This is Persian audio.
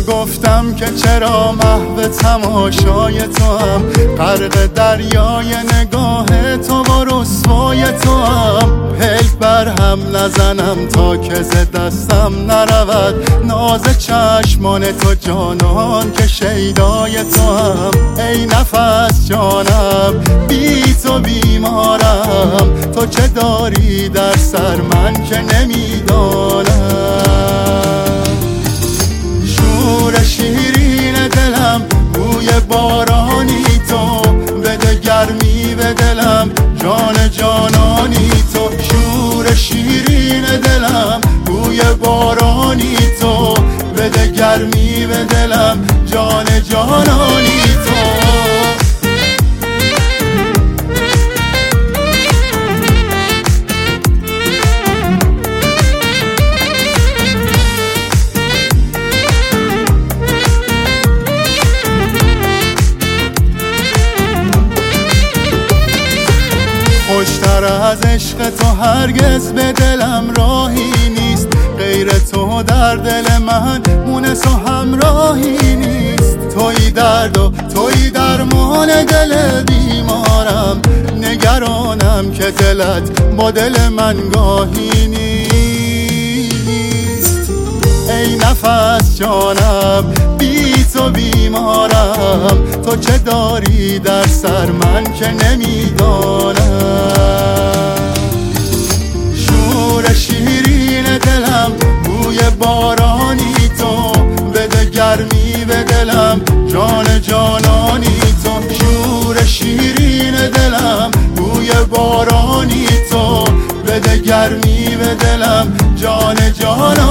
گفتم که چرا محو تماشای تو هم، غرق دریای نگاه تو و رسوای تو هم. پلک بر هم نزنم تا که ز دستم نرود ناز چشمان تو جانان که شیدای تو هم. ای نفس جانم بی تو بیمارم، تو چه داری در سر من که نمیدانم. شور شیرین دلم بوی بارانی تو، بده گرمی به دلم جان جانانی تو. شور شیرین دلم بوی بارانی تو، بده گرمی به دلم جان جانانی تو. خوشتر از عشق تو هرگز به دلم راهی نیست، غیر تو در دل من مونس و همراهی نیست. توی درد و توی درمان دل بیمارم، نگرانم که دلت با دل من گاهی نیست. ای نفس جانم بی تو بیمارم، تو چه داری در سر من که نمیدانم. شور شیرین دلم بوی بارانی تو، بده گرمی به دلم جان جانانی تو. شور شیرین دلم بوی بارانی تو، بده گرمی به دلم جان جانانی